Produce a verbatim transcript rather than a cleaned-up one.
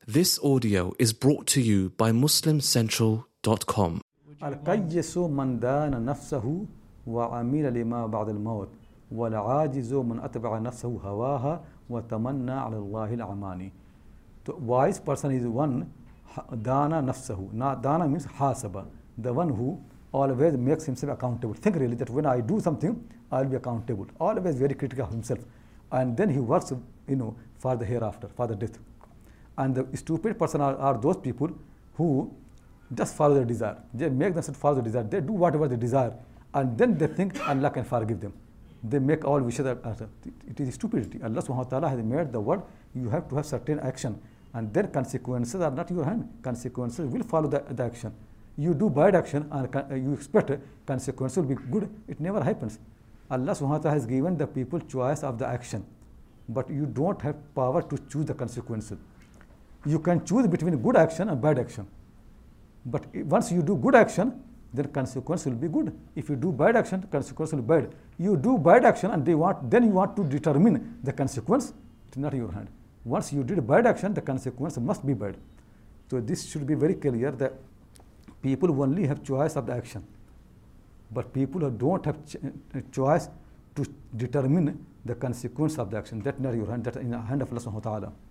This audio is brought to you by muslim central dot com. القيس من دان نفسه وعمل لما بعد الموت والعاجز من أتبع نفسه هواها وتمنى على الله الأماني. The wise person is one dana nafsahu. Dana means hasaba, the one who always makes himself accountable. Think really that when I do something, I'll be accountable. Always very critical of himself, and then he works, you know, for the hereafter, for the death. And the stupid person are, are those people who just follow their desire. They make themselves follow the desire. They do whatever they desire, and then they think Allah can forgive them. They make all wishes. It is stupidity. Allah subhanahu wa ta'ala has made the world. You have to have certain action, and then consequences are not in your hand. Consequences will follow the, the action. You do bad action and you expect consequences will be good. It never happens. Allah subhanahu wa ta'ala has given the people choice of the action, but you don't have power to choose the consequences. You can choose between good action and bad action. But once you do good action, then consequence will be good. If you do bad action, consequence will be bad. You do bad action and they want, then you want to determine the consequence. It's not in your hand. Once you did bad action, the consequence must be bad. So this should be very clear that people only have choice of the action. But people who don't have ch choice to determine the consequence of the action, that's not in your hand, that's in the hand of Allah subhanahu wa ta'ala.